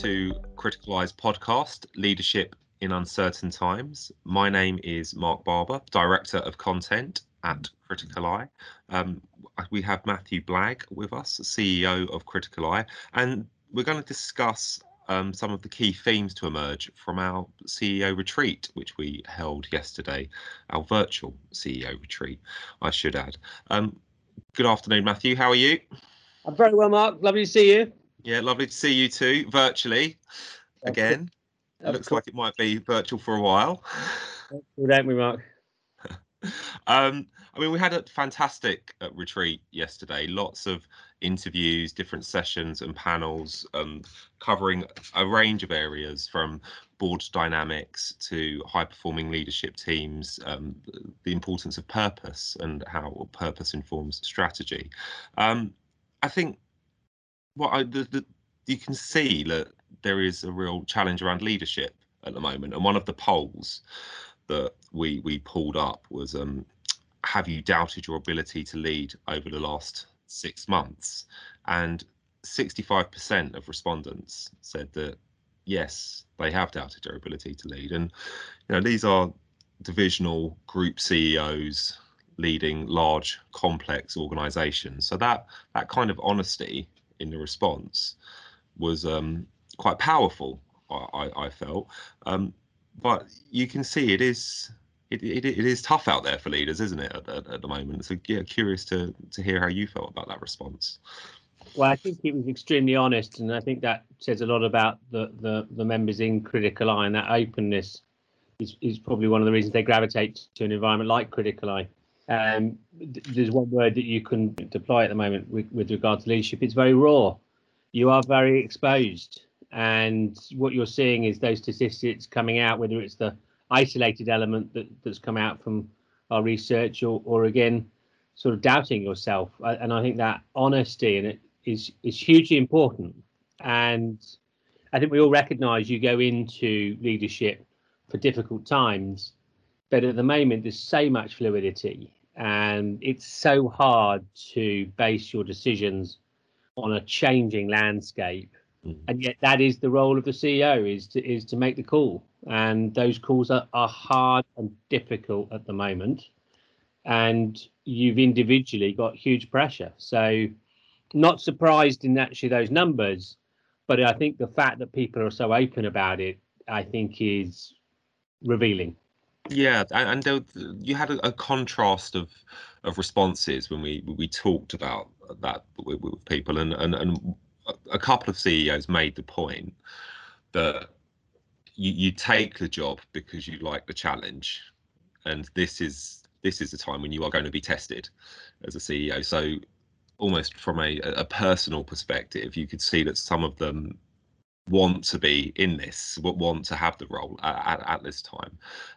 to Critical Eye's podcast, Leadership in Uncertain Times. My name is Mark Barber, Director of Content at Critical Eye. We have Matthew Blagg with us, CEO of Critical Eye, and we're going to discuss some of the key themes to emerge from our CEO retreat, which we held yesterday, our virtual CEO retreat, I should add. Good afternoon, Matthew. How are you? I'm very well, Mark. Lovely to see you. Yeah, lovely to see you too, virtually again. It looks like it might be virtual for a while. Don't we, Mark? I mean, we had a fantastic retreat yesterday. Lots of interviews, different sessions and panels covering a range of areas from board dynamics to high-performing leadership teams, the importance of purpose and how purpose informs strategy. I think you can see that there is a real challenge around leadership at the moment, and one of the polls that we pulled up was have you doubted your ability to lead over the last 6 months? And 65% of respondents said that yes, they have doubted their ability to lead. And these are divisional group CEOs leading large complex organizations, so that kind of honesty in the response was quite powerful, I felt. But you can see it is tough out there for leaders, isn't it, at the moment? So yeah, curious to hear how you felt about that response. Well, I think it was extremely honest, and I think that says a lot about the members in Critical Eye, and that openness is probably one of the reasons they gravitate to an environment like Critical Eye. There's one word that you can deploy at the moment with regard to leadership. It's very raw. You are very exposed, and what you're seeing is those statistics coming out, whether it's the isolated element that's come out from our research or again sort of doubting yourself. And I think that honesty in it is hugely important. And I think we all recognize you go into leadership for difficult times, but at the moment there's so much fluidity and it's so hard to base your decisions on a changing landscape. And yet that is the role of the CEO, is to make the call, and those calls are hard and difficult at the moment, and you've individually got huge pressure. So not surprised in actually those numbers, but I think the fact that people are so open about it, I think, is revealing. Yeah, and you had a contrast of responses when we talked about that with people, and a couple of CEOs made the point that you take the job because you like the challenge, and this is the time when you are going to be tested as a CEO. So almost from a personal perspective, you could see that some of them want to be in this, want to have the role at this time.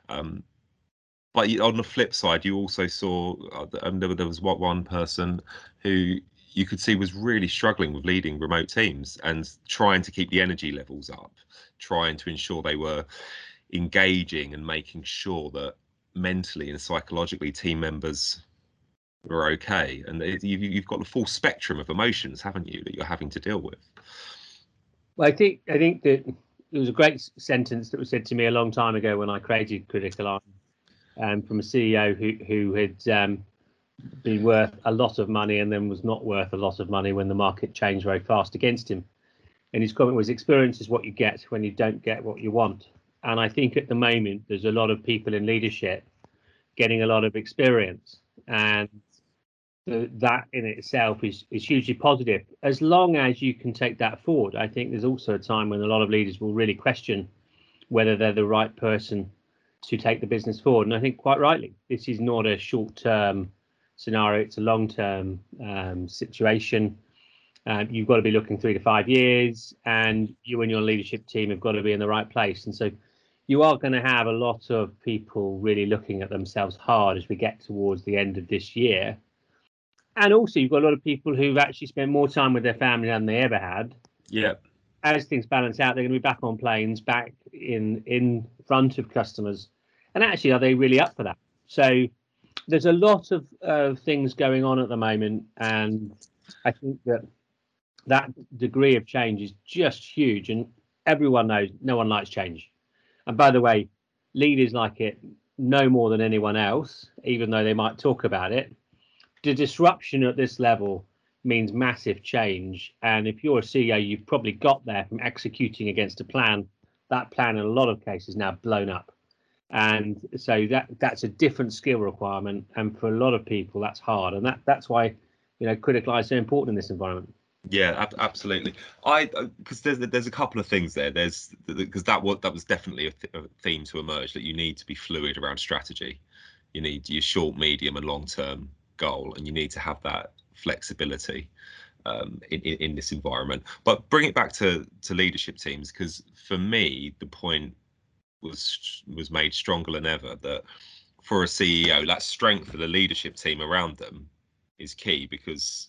But on the flip side, you also saw there was one person who you could see was really struggling with leading remote teams and trying to keep the energy levels up, trying to ensure they were engaging and making sure that mentally and psychologically team members were okay. And you've got the full spectrum of emotions, haven't you, that you're having to deal with? Well, I think that there was a great sentence that was said to me a long time ago when I created Critical Eye, from a CEO who had been worth a lot of money and then was not worth a lot of money when the market changed very fast against him. And his comment was, experience is what you get when you don't get what you want. And I think at the moment there's a lot of people in leadership getting a lot of experience, and that in itself is hugely positive, as long as you can take that forward. I think there's also a time when a lot of leaders will really question whether they're the right person to take the business forward. And I think quite rightly, this is not a short-term scenario, it's a long-term situation. You've got to be looking 3 to 5 years, and you and your leadership team have got to be in the right place. And so you are going to have a lot of people really looking at themselves hard as we get towards the end of this year. And also you've got a lot of people who've actually spent more time with their family than they ever had. Yeah. As things balance out, they're going to be back on planes, back in front of customers. And actually, are they really up for that? So there's a lot of things going on at the moment, and I think that degree of change is just huge. And everyone knows no one likes change. And by the way, leaders like it no more than anyone else, even though they might talk about it. The disruption at this level means massive change. And if you're a CEO, you've probably got there from executing against a plan. That plan in a lot of cases now blown up. And so that's a different skill requirement. And for a lot of people, that's hard. And that's why, critical eye is so important in this environment. Yeah, absolutely. Because there's a couple of things there. There's because that was definitely a theme to emerge, that you need to be fluid around strategy. You need your short, medium, and long-term goal, and you need to have that flexibility in this environment. But bring it back to leadership teams, because for me the point was made stronger than ever that for a CEO, that strength of the leadership team around them is key, because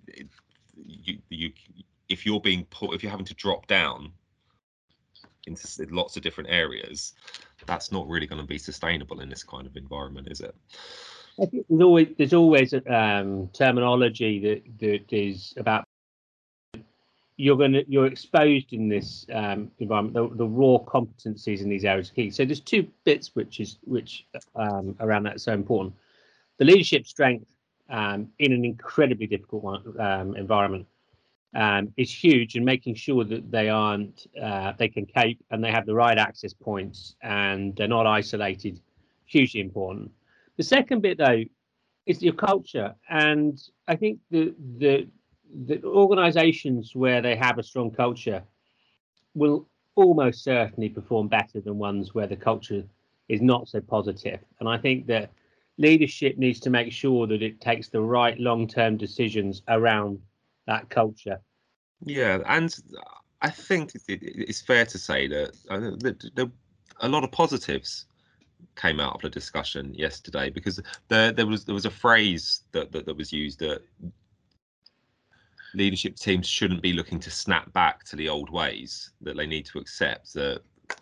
if you're having to drop down into lots of different areas, that's not really going to be sustainable in this kind of environment, is it? I think there's always terminology that is about you're exposed in this environment. The raw competencies in these areas are key. So there's two bits which around that is so important. The leadership strength in an incredibly difficult environment is huge, and making sure that they can cope and they have the right access points and they're not isolated, hugely important. The second bit, though, is your culture, and I think the organisations where they have a strong culture will almost certainly perform better than ones where the culture is not so positive. And I think that leadership needs to make sure that it takes the right long-term decisions around that culture. Yeah, and I think it's fair to say that a lot of positives came out of the discussion yesterday, because there was a phrase that was used, that leadership teams shouldn't be looking to snap back to the old ways, that they need to accept that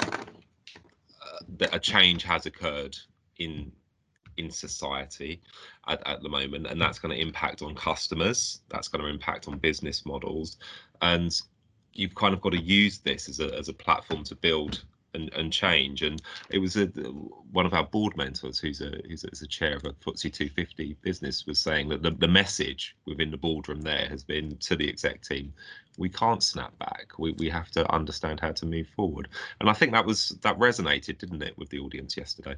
a change has occurred in society at the moment, and that's going to impact on customers, that's going to impact on business models, and you've kind of got to use this as a platform to build and change. And it was one of our board mentors, who's a chair of a FTSE 250 business, was saying that the message within the boardroom there has been to the exec team, we can't snap back, we have to understand how to move forward. And I think that resonated, didn't it, with the audience yesterday?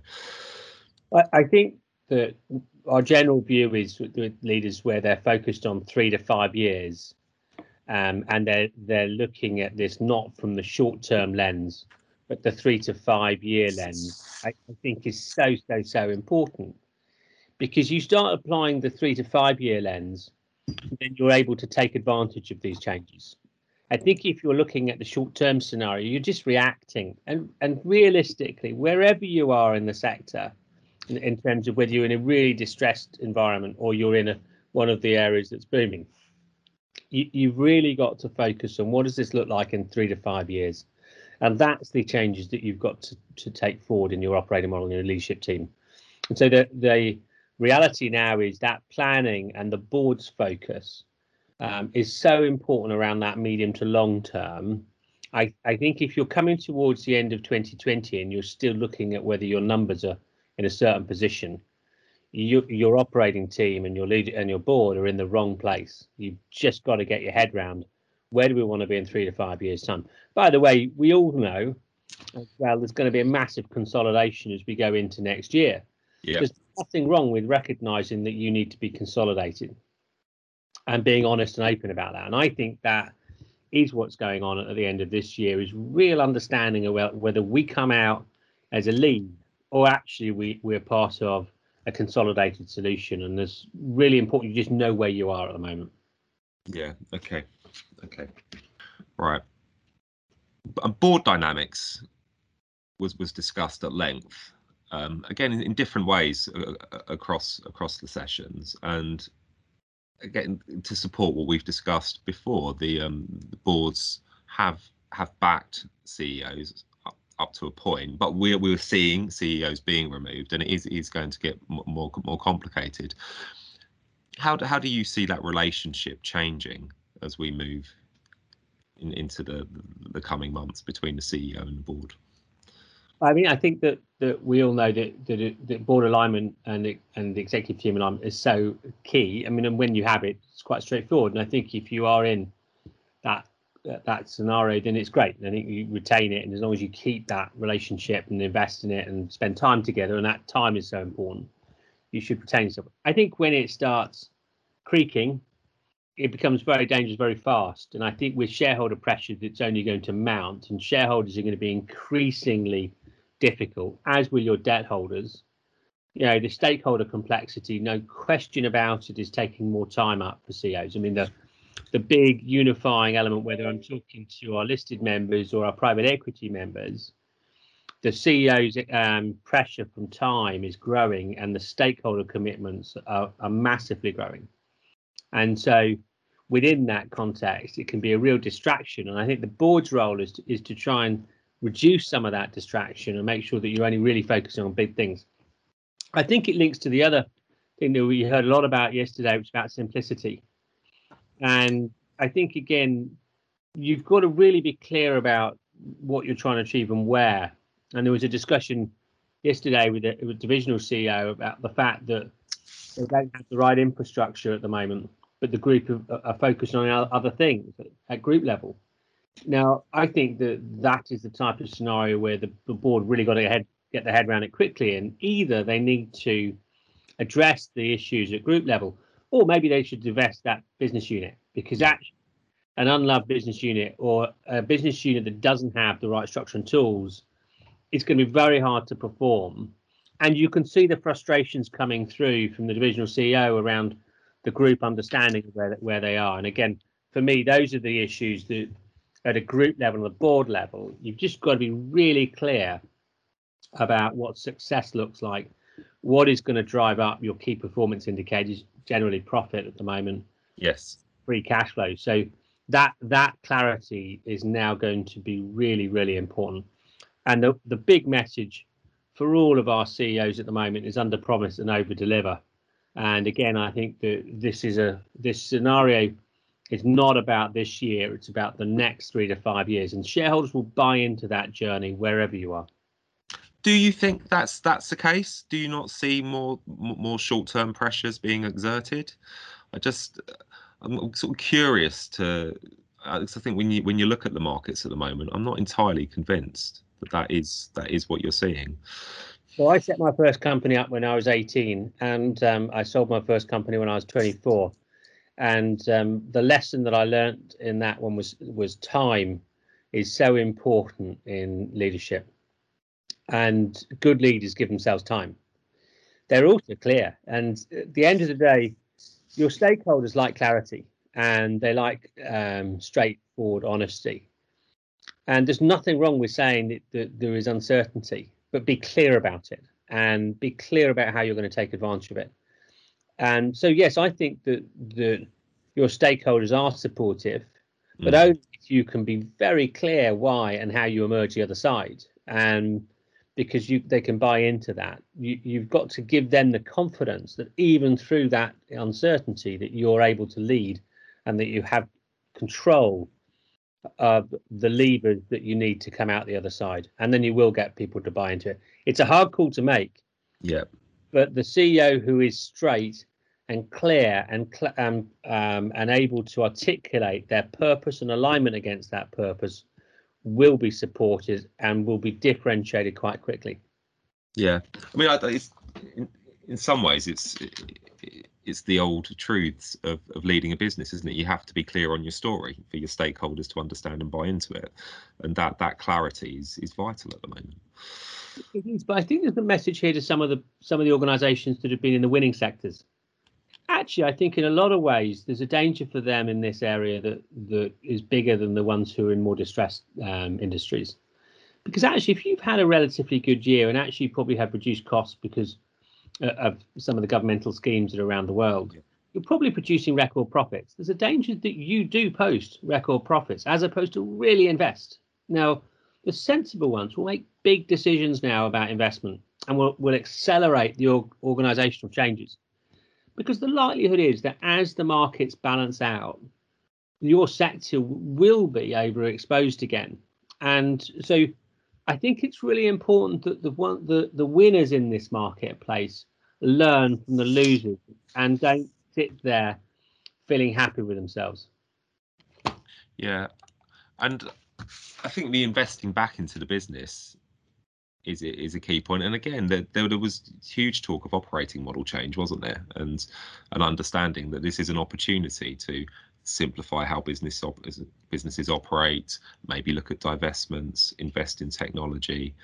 I think that our general view is with leaders where they're focused on 3 to 5 years, and they're looking at this not from the short-term lens, but the 3 to 5 year lens. I think is so important, because you start applying the 3 to 5 year lens, then you're able to take advantage of these changes. I think if you're looking at the short-term scenario, you're just reacting, and realistically, wherever you are in the sector, in terms of whether you're in a really distressed environment or you're in one of the areas that's booming, you've really got to focus on what does this look like in 3 to 5 years, and that's the changes that you've got to take forward in your operating model and your leadership team. And so the reality now is that planning and the board's focus is so important around that medium to long term. I think if you're coming towards the end of 2020 and you're still looking at whether your numbers are in a certain position, your operating team and your leader and your board are in the wrong place. You've just got to get your head round, where do we want to be in 3 to 5 years' time? By the way, we all know as well there's going to be a massive consolidation as we go into next year. Yeah. There's nothing wrong with recognizing that you need to be consolidated and being honest and open about that. And I think that is what's going on at the end of this year, is real understanding about whether we come out as a lead or actually we're part of a consolidated solution. And it's really important you just know where you are at the moment. Yeah. Okay. Right. Board dynamics was discussed at length, again in different ways across the sessions, and again to support what we've discussed before. The boards have backed CEOs up to a point, but we're seeing CEOs being removed, and it is going to get more complicated. How do you see that relationship changing as we move into the coming months between the CEO and the board? I mean, I think that we all know that board alignment and the executive team alignment is so key. I mean, and when you have it, it's quite straightforward. And I think if you are in that scenario, then it's great. I think you retain it, and as long as you keep that relationship and invest in it and spend time together, and that time is so important, you should retain yourself. I think when it starts creaking, it becomes very dangerous very fast. And I think with shareholder pressure, it's only going to mount, and shareholders are going to be increasingly difficult, as will your debt holders. You know, the stakeholder complexity, no question about it, is taking more time up for CEOs. I mean, the big unifying element, whether I'm talking to our listed members or our private equity members, the CEO's pressure from time is growing, and the stakeholder commitments are massively growing. And so within that context, it can be a real distraction. And I think the board's role is to try and reduce some of that distraction and make sure that you're only really focusing on big things. I think it links to the other thing that we heard a lot about yesterday, which is about simplicity. And I think, again, you've got to really be clear about what you're trying to achieve and where. And there was a discussion yesterday with a divisional CEO about the fact that they don't have the right infrastructure at the moment, but the group are focused on other things at group level. Now, I think that is the type of scenario where the board really got to get their head around it quickly, and either they need to address the issues at group level, or maybe they should divest that business unit, because actually an unloved business unit or a business unit that doesn't have the right structure and tools, it's going to be very hard to perform. And you can see the frustrations coming through from the divisional CEO around the group understanding of where they are. And again, for me, those are the issues that at a group level, a board level, you've just got to be really clear about what success looks like, what is going to drive up your key performance indicators, generally profit at the moment, yes, free cash flow. So that clarity is now going to be really, really important. And the big message for all of our CEOs at the moment is under promise and over deliver. And again, I think that this scenario is not about this year, it's about the next 3 to 5 years, and shareholders will buy into that journey wherever you are. Do you think that's the case? Do you not see more short-term pressures being exerted? I'm sort of curious to. I think when you look at the markets at the moment, I'm not entirely convinced that is what you're seeing. Well, I set my first company up when I was 18, and I sold my first company when I was 24. And the lesson that I learned in that one was time is so important in leadership. And good leaders give themselves time. They're also clear. And at the end of the day, your stakeholders like clarity, and they like straightforward honesty. And there's nothing wrong with saying that there is uncertainty, but be clear about it and be clear about how you're going to take advantage of it. And so, yes, I think that your stakeholders are supportive, but only if you can be very clear why and how you emerge the other side. And because they can buy into that, you've got to give them the confidence that even through that uncertainty that you're able to lead and that you have control of the levers that you need to come out the other side. And then you will get people to buy into it. It's a hard call to make. Yeah. But the CEO who is straight and clear and able to articulate their purpose and alignment against that purpose will be supported and will be differentiated quite quickly. Yeah, I mean, it's, in some ways, it's the old truths of leading a business, isn't it? You have to be clear on your story for your stakeholders to understand and buy into it, and that clarity is vital at the moment. It is, but I think there's a message here to some of the organisations that have been in the winning sectors. Actually, I think in a lot of ways there's a danger for them in this area that is bigger than the ones who are in more distressed industries. Because actually, if you've had a relatively good year and actually probably have reduced costs because of some of the governmental schemes that are around the world, you're probably producing record profits. There's a danger that you do post record profits as opposed to really invest. Now, the sensible ones will make big decisions now about investment and will accelerate the organisational changes. Because the likelihood is that as the markets balance out, your sector will be overexposed again. And so I think it's really important that the winners in this marketplace learn from the losers and don't sit there feeling happy with themselves. Yeah, and I think the investing back into the business is a key point. And again, there was huge talk of operating model change, wasn't there? And an understanding that this is an opportunity to simplify how businesses operate, maybe look at divestments, invest in technology,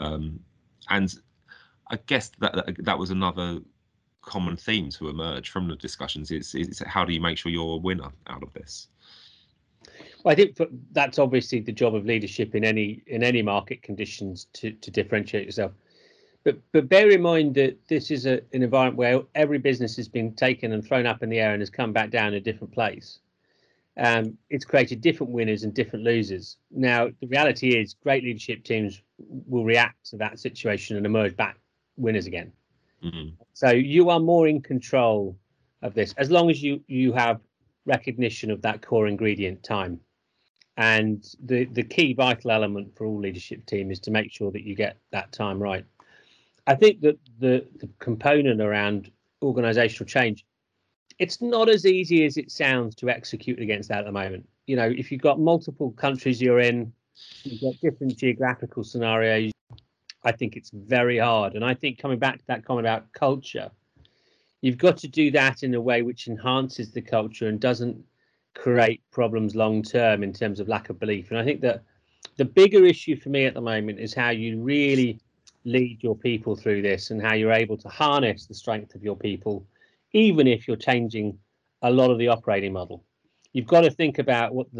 and I guess that was another common theme to emerge from the discussions. It's how do you make sure you're a winner out of this? Well, I think that's obviously the job of leadership in any market conditions to differentiate yourself. But bear in mind that this is an environment where every business has been taken and thrown up in the air and has come back down in a different place. It's created different winners and different losers. Now, the reality is great leadership teams will react to that situation and emerge back winners again. Mm-hmm. So you are more in control of this as long as you have recognition of that core ingredient, time. And the key vital element for all leadership team is to make sure that you get that time right. I think that the component around organizational change, it's not as easy as it sounds to execute against that at the moment. You know, if you've got multiple countries you're in, you've got different geographical scenarios, I think it's very hard. And I think coming back to that comment about culture, you've got to do that in a way which enhances the culture and doesn't create problems long term in terms of lack of belief. And I think that the bigger issue for me at the moment is how you really lead your people through this and how you're able to harness the strength of your people, even if you're changing a lot of the operating model. You've got to think about what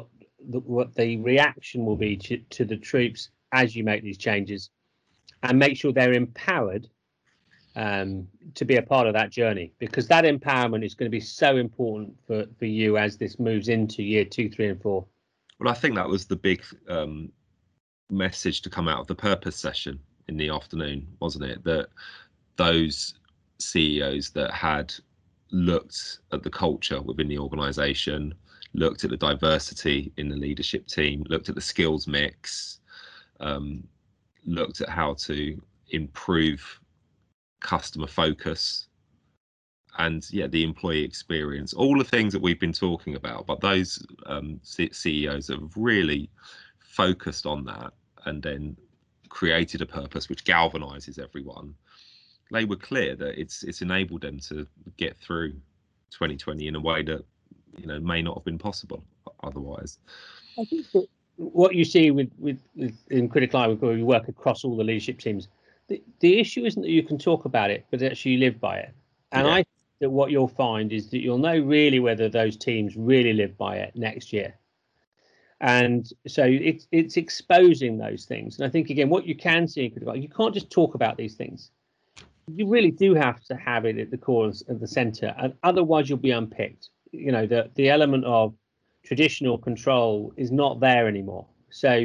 the reaction will be to the troops as you make these changes, and make sure they're empowered to be a part of that journey, because that empowerment is going to be so important for you as this moves into year 2, 3, and 4. Well, I think that was the big message to come out of the purpose session in the afternoon, wasn't it? That those CEOs that had looked at the culture within the organization, looked at the diversity in the leadership team, looked at the skills mix, looked at how to improve customer focus and the employee experience, all the things that we've been talking about, but those CEOs have really focused on that and then created a purpose which galvanizes everyone. They were clear that it's enabled them to get through 2020 in a way that may not have been possible otherwise. I think that what you see with in Critical Eye, where we work across all the leadership teams, the issue isn't that you can talk about it, but actually you live by it. And I think that what you'll find is that you'll know really whether those teams really live by it next year. And so it's exposing those things. And I think, again, what you can see in Critical Eye, you can't just talk about these things. You really do have to have it at the core of the center, and otherwise you'll be unpicked. The element of traditional control is not there anymore. So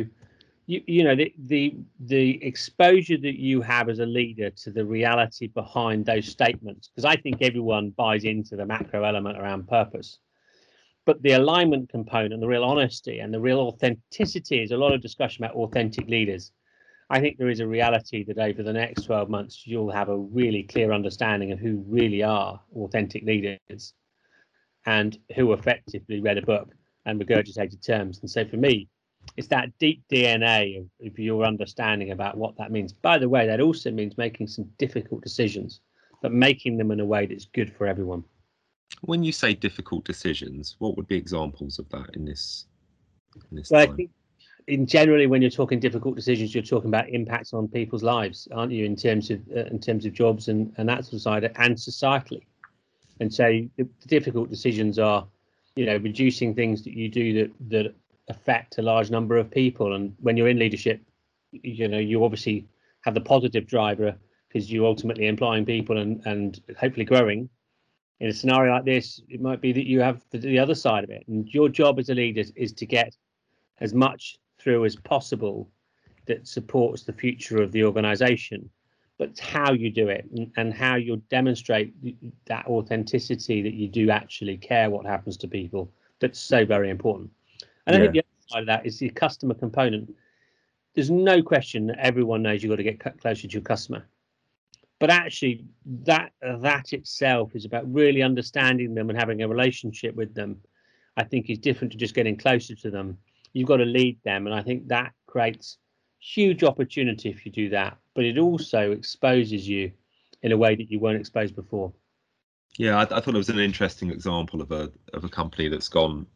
the exposure that you have as a leader to the reality behind those statements, because I think everyone buys into the macro element around purpose, but the alignment component, the real honesty and the real authenticity, is a lot of discussion about authentic leaders. I think there is a reality that over the next 12 months, you'll have a really clear understanding of who really are authentic leaders and who effectively read a book and regurgitated terms. And so for me, it's that deep DNA of your understanding about what that means. By the way, that also means making some difficult decisions, but making them in a way that's good for everyone. When you say difficult decisions, what would be examples of that in this well, time? I think generally, when you're talking difficult decisions, you're talking about impacts on people's lives, aren't you, in terms of jobs and that sort of side, and societally. And so the difficult decisions are, reducing things that you do that affect a large number of people. And when you're in leadership, you obviously have the positive driver because you're ultimately employing people and hopefully growing. In a scenario like this, it might be that you have the other side of it, and your job as a leader is to get as much through as possible that supports the future of the organization, but how you do it and how you demonstrate that authenticity, that you do actually care what happens to people, that's so very important. And I think the other side of that is the customer component. There's no question that everyone knows you've got to get closer to your customer, but actually that itself is about really understanding them and having a relationship with them. I think is different to just getting closer to them. You've got to lead them, and I think that creates huge opportunity if you do that, but it also exposes you in a way that you weren't exposed before. Yeah, I thought it was an interesting example of a company that's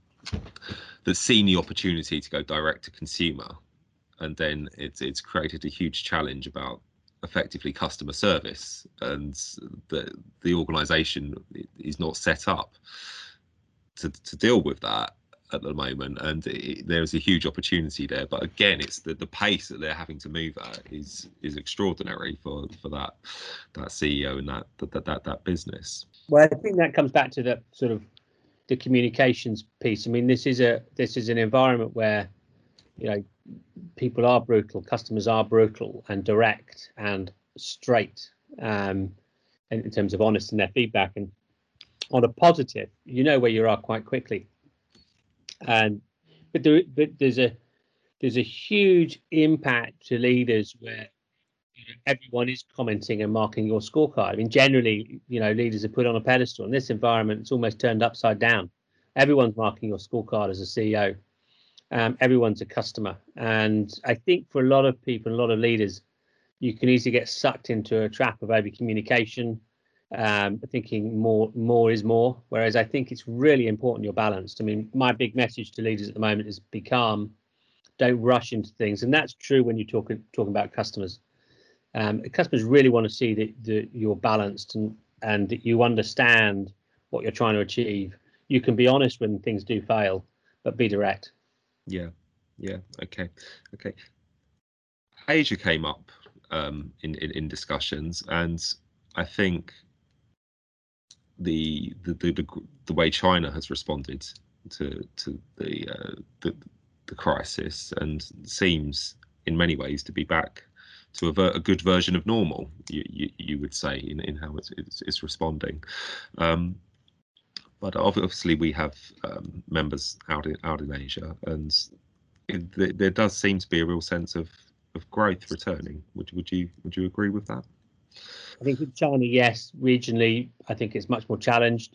seen the opportunity to go direct to consumer, and then it's created a huge challenge about effectively customer service, and the organization is not set up to deal with that at the moment, and there's a huge opportunity there. But again, it's the pace that they're having to move at is extraordinary for that CEO and that business. Well, I think that comes back to the sort of the communications piece. I mean, this is an environment where, you know, people are brutal, customers are brutal and direct and straight, in terms of honest in their feedback. And on a positive, you know where you are quite quickly. And but there's a huge impact to leaders where, you know, everyone is commenting and marking your scorecard. I mean, generally, you know, leaders are put on a pedestal. In this environment, it's almost turned upside down. Everyone's marking your scorecard as a CEO. Everyone's a customer, and I think for a lot of people, a lot of leaders, you can easily get sucked into a trap of over communication, thinking more is more. Whereas I think it's really important you're balanced. I mean, my big message to leaders at the moment is be calm, don't rush into things, and that's true when you're talking about customers. Customers really want to see that you're balanced and that you understand what you're trying to achieve. You can be honest when things do fail, but be direct. Yeah. Okay. Asia came up in discussions, and I think the way China has responded to the crisis and seems in many ways to be back to a good version of normal, you would say, in how it's responding. But obviously we have members out in Asia, and there does seem to be a real sense of growth returning. Would you agree with that? I think with China, yes. Regionally, I think it's much more challenged.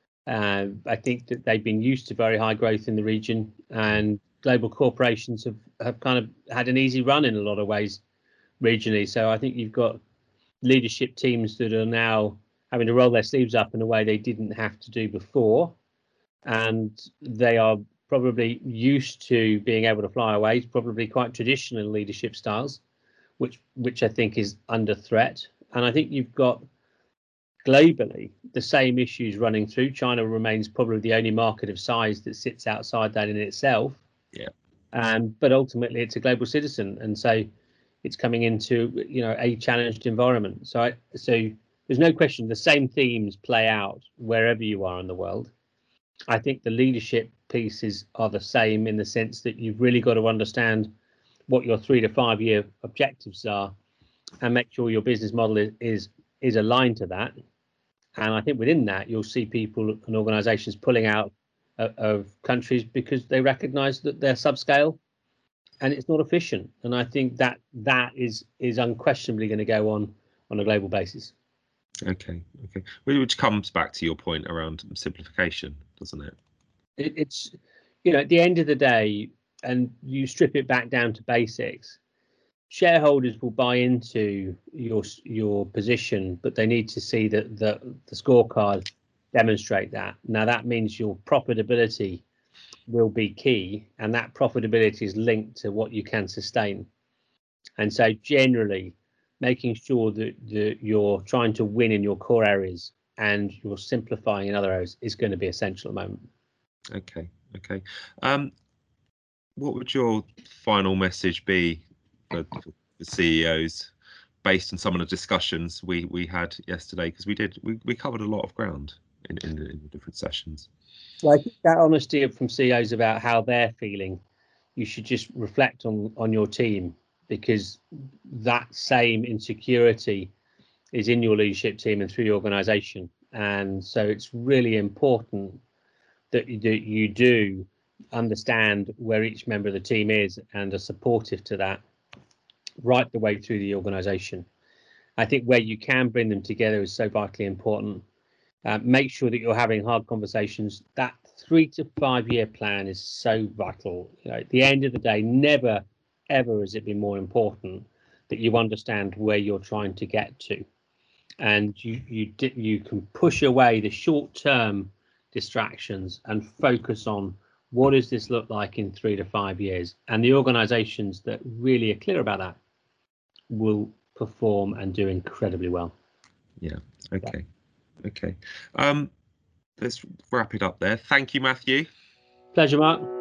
I think that they've been used to very high growth in the region, and global corporations have kind of had an easy run in a lot of ways regionally. So I think you've got leadership teams that are now having to roll their sleeves up in a way they didn't have to do before, and they are probably used to being able to fly away. It's probably quite traditional leadership styles, which I think is under threat. And I think you've got globally the same issues running through. China remains probably the only market of size that sits outside that in itself. Yeah. But ultimately, it's a global citizen, and so it's coming into, you know, a challenged environment. So there's no question the same themes play out wherever you are in the world. I think the leadership pieces are the same in the sense that you've really got to understand what your 3 to 5 year objectives are and make sure your business model is aligned to that. And I think within that, you'll see people and organizations pulling out of countries because they recognize that they're subscale and it's not efficient. And I think that is unquestionably going to go on a global basis. Okay. Which comes back to your point around simplification, doesn't it? It's, you know, at the end of the day, and you strip it back down to basics, shareholders will buy into your position, but they need to see that the scorecard demonstrate that. Now that means your profitability will be key, and that profitability is linked to what you can sustain. And so generally making sure that you're trying to win in your core areas and you're simplifying in other areas is going to be essential at the moment. Okay. What would your final message be for the CEOs based on some of the discussions we had yesterday? Because we covered a lot of ground in the different sessions. Well, I think that honesty from CEOs about how they're feeling, you should just reflect on your team, because that same insecurity is in your leadership team and through the organization. And so it's really important that you do understand where each member of the team is and are supportive to that right the way through the organisation. I think where you can bring them together is so vitally important. Make sure that you're having hard conversations. That 3 to 5 year plan is so vital. You know, at the end of the day, never ever has it been more important that you understand where you're trying to get to, and you can push away the short-term distractions and focus on what does this look like in 3 to 5 years. And the organisations that really are clear about that will perform and do incredibly well. Yeah. Okay. Okay. Let's wrap it up there. Thank you, Matthew. Pleasure, Mark.